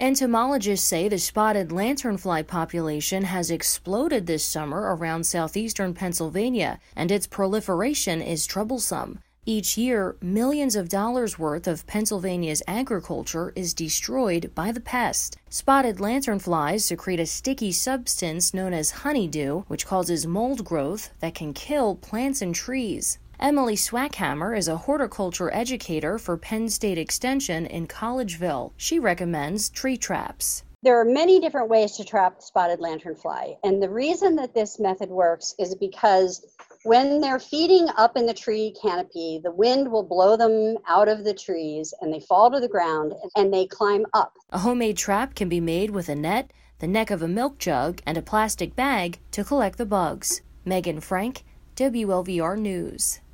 Entomologists say the spotted lanternfly population has exploded this summer around southeastern Pennsylvania, and its proliferation is troublesome. Each year, millions of dollars worth of Pennsylvania's agriculture is destroyed by the pest. Spotted lanternflies secrete a sticky substance known as honeydew, which causes mold growth that can kill plants and trees. Emily Swackhammer is a horticulture educator for Penn State Extension in Collegeville. She recommends tree traps. There are many different ways to trap spotted lanternfly, and the reason that this method works is because when they're feeding up in the tree canopy, the wind will blow them out of the trees and they fall to the ground and they climb up. A homemade trap can be made with a net, the neck of a milk jug, and a plastic bag to collect the bugs. Megan Frank, WLVR News.